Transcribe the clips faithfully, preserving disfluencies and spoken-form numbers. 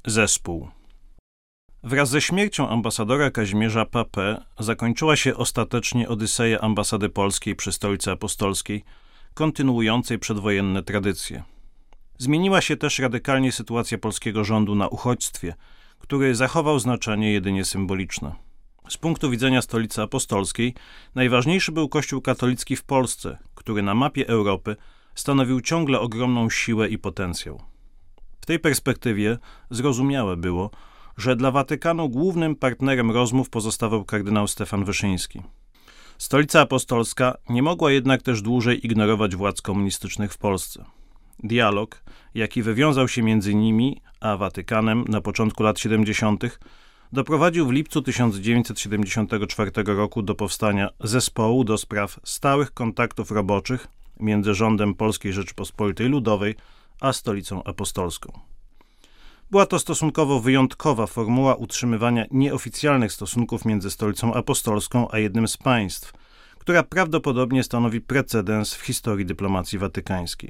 Zespół. Wraz ze śmiercią ambasadora Kazimierza Papę zakończyła się ostatecznie odyseja ambasady polskiej przy Stolicy Apostolskiej, kontynuującej przedwojenne tradycje. Zmieniła się też radykalnie sytuacja polskiego rządu na uchodźstwie, który zachował znaczenie jedynie symboliczne. Z punktu widzenia Stolicy Apostolskiej najważniejszy był Kościół katolicki w Polsce, który na mapie Europy stanowił ciągle ogromną siłę i potencjał. W tej perspektywie zrozumiałe było, że dla Watykanu głównym partnerem rozmów pozostawał kardynał Stefan Wyszyński. Stolica Apostolska nie mogła jednak też dłużej ignorować władz komunistycznych w Polsce. Dialog, jaki wywiązał się między nimi a Watykanem na początku lat siedemdziesiątych, doprowadził w lipcu tysiąc dziewięćset siedemdziesiątego czwartego roku do powstania Zespołu do spraw stałych kontaktów roboczych między rządem Polskiej Rzeczypospolitej Ludowej a Stolicą Apostolską. Była to stosunkowo wyjątkowa formuła utrzymywania nieoficjalnych stosunków między Stolicą Apostolską a jednym z państw, która prawdopodobnie stanowi precedens w historii dyplomacji watykańskiej.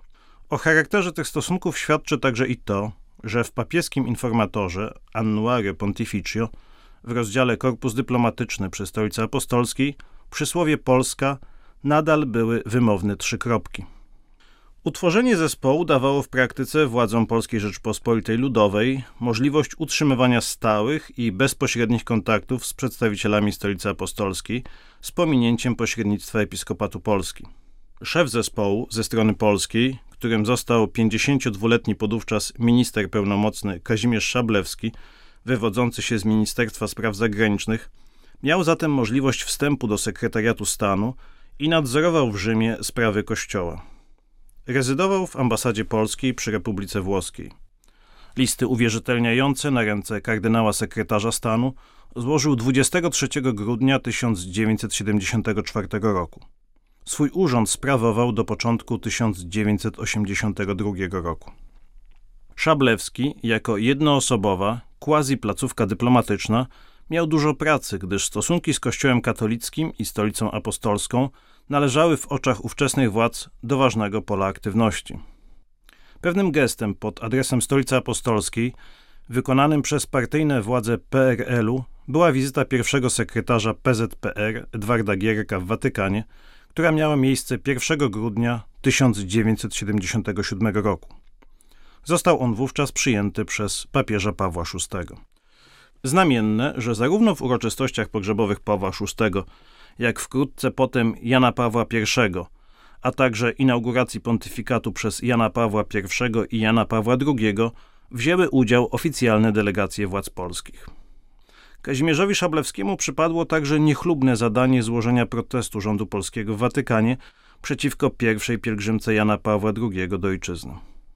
O charakterze tych stosunków świadczy także i to, że w papieskim informatorze Annuario Pontificio w rozdziale Korpus Dyplomatyczny przy Stolicy Apostolskiej przysłowie Polska nadal były wymowne trzy kropki. Utworzenie zespołu dawało w praktyce władzom Polskiej Rzeczypospolitej Ludowej możliwość utrzymywania stałych i bezpośrednich kontaktów z przedstawicielami Stolicy Apostolskiej z pominięciem pośrednictwa Episkopatu Polski. Szef zespołu ze strony polskiej, którym został pięćdziesięciodwuletni podówczas minister pełnomocny Kazimierz Szablewski, wywodzący się z Ministerstwa Spraw Zagranicznych, miał zatem możliwość wstępu do sekretariatu stanu i nadzorował w Rzymie sprawy Kościoła. Rezydował w ambasadzie polskiej przy Republice Włoskiej. Listy uwierzytelniające na ręce kardynała sekretarza stanu złożył dwudziestego trzeciego grudnia tysiąc dziewięćset siedemdziesiątego czwartego roku. Swój urząd sprawował do początku tysiąc dziewięćset osiemdziesiątego drugiego roku. Szablewski, jako jednoosobowa, quasi-placówka dyplomatyczna, miał dużo pracy, gdyż stosunki z Kościołem katolickim i Stolicą Apostolską należały w oczach ówczesnych władz do ważnego pola aktywności. Pewnym gestem pod adresem Stolicy Apostolskiej, wykonanym przez partyjne władze P R L-u, była wizyta pierwszego sekretarza P Z P R Edwarda Gierka w Watykanie, która miała miejsce pierwszego grudnia tysiąc dziewięćset siedemdziesiątego siódmego roku. Został on wówczas przyjęty przez papieża Pawła szóstego. Znamienne, że zarówno w uroczystościach pogrzebowych Pawła szóstego, jak wkrótce potem Jana Pawła pierwszego, a także inauguracji pontyfikatu przez Jana Pawła pierwszego i Jana Pawła drugiego, wzięły udział oficjalne delegacje władz polskich. Kazimierzowi Szablewskiemu przypadło także niechlubne zadanie złożenia protestu rządu polskiego w Watykanie przeciwko pierwszej pielgrzymce Jana Pawła drugiego do ojczyzny.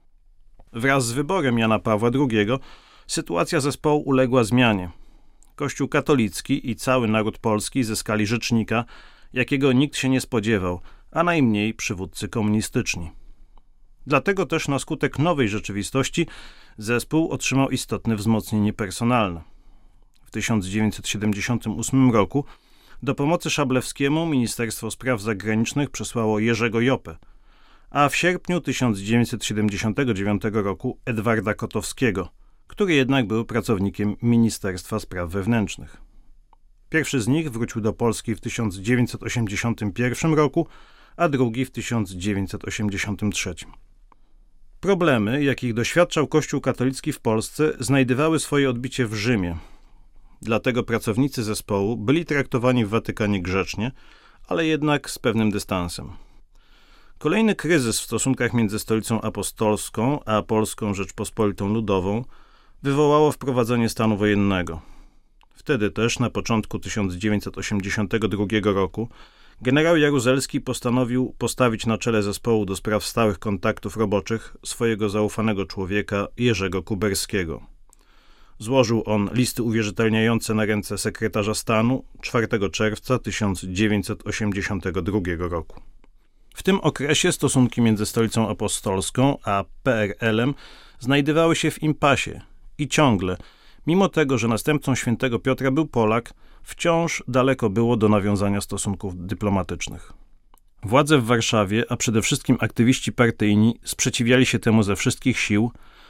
Wraz z wyborem Jana Pawła drugiego sytuacja zespołu uległa zmianie. Kościół katolicki i cały naród polski zyskali rzecznika, jakiego nikt się nie spodziewał, a najmniej przywódcy komunistyczni. Dlatego też na skutek nowej rzeczywistości zespół otrzymał istotne wzmocnienie personalne. W tysiąc dziewięćset siedemdziesiątym ósmym roku do pomocy Szablewskiemu Ministerstwo Spraw Zagranicznych przesłało Jerzego Jopę, a w sierpniu tysiąc dziewięćset siedemdziesiątego dziewiątego roku Edwarda Kotowskiego, który jednak był pracownikiem Ministerstwa Spraw Wewnętrznych. Pierwszy z nich wrócił do Polski w tysiąc dziewięćset osiemdziesiątym pierwszym roku, a drugi w tysiąc dziewięćset osiemdziesiątym trzecim. Problemy, jakich doświadczał Kościół katolicki w Polsce, znajdowały swoje odbicie w Rzymie. Dlatego pracownicy zespołu byli traktowani w Watykanie grzecznie, ale jednak z pewnym dystansem. Kolejny kryzys w stosunkach między Stolicą Apostolską a Polską Rzeczpospolitą Ludową wywołało wprowadzenie stanu wojennego. Wtedy też, na początku tysiąc dziewięćset osiemdziesiątego drugiego roku, generał Jaruzelski postanowił postawić na czele zespołu do spraw stałych kontaktów roboczych swojego zaufanego człowieka Jerzego Kuberskiego. Złożył on listy uwierzytelniające na ręce sekretarza stanu czwartego czerwca tysiąc dziewięćset osiemdziesiątego drugiego roku. W tym okresie stosunki między Stolicą Apostolską a P R L-em znajdowały się w impasie i ciągle, mimo tego, że następcą świętego Piotra był Polak, wciąż daleko było do nawiązania stosunków dyplomatycznych. Władze w Warszawie, a przede wszystkim aktywiści partyjni, sprzeciwiali się temu ze wszystkich sił,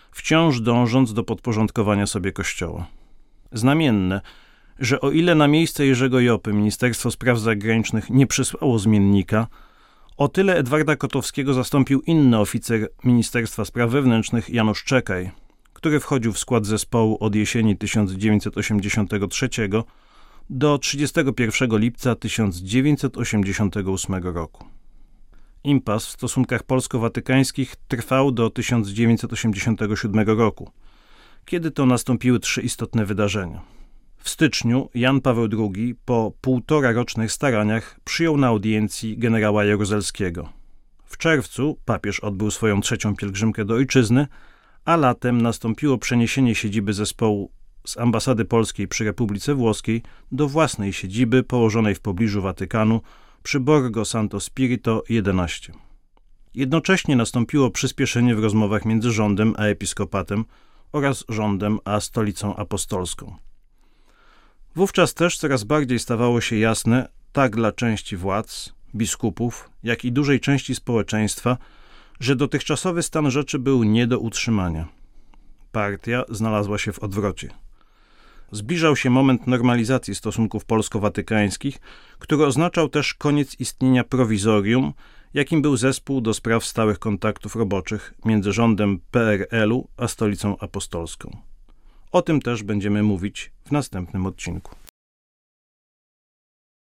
wciąż dążąc do podporządkowania sobie Kościoła. Znamienne, że o ile na miejsce Jerzego Jopy Ministerstwo Spraw Zagranicznych nie przysłało zmiennika, o tyle Edwarda Kotowskiego zastąpił inny oficer Ministerstwa Spraw Wewnętrznych Janusz Czekaj, który wchodził w skład zespołu od jesieni tysiąc dziewięćset osiemdziesiątego trzeciego do trzydziestego pierwszego lipca tysiąc dziewięćset osiemdziesiątego ósmego roku. Impas w stosunkach polsko-watykańskich trwał do tysiąc dziewięćset osiemdziesiątego siódmego roku, kiedy to nastąpiły trzy istotne wydarzenia. W styczniu Jan Paweł drugi po półtora rocznych staraniach przyjął na audiencji generała Jaruzelskiego. W czerwcu papież odbył swoją trzecią pielgrzymkę do ojczyzny, a latem nastąpiło przeniesienie siedziby zespołu z ambasady polskiej przy Republice Włoskiej do własnej siedziby położonej w pobliżu Watykanu przy Borgo Santo Spirito jedenaście. Jednocześnie nastąpiło przyspieszenie w rozmowach między rządem a episkopatem oraz rządem a stolicą apostolską. Wówczas też coraz bardziej stawało się jasne, tak dla części władz, biskupów, jak i dużej części społeczeństwa, że dotychczasowy stan rzeczy był nie do utrzymania. Partia znalazła się w odwrocie. Zbliżał się moment normalizacji stosunków polsko-watykańskich, który oznaczał też koniec istnienia prowizorium, jakim był Zespół do Spraw Stałych Kontaktów Roboczych między rządem P R L u a stolicą apostolską. O tym też będziemy mówić w następnym odcinku.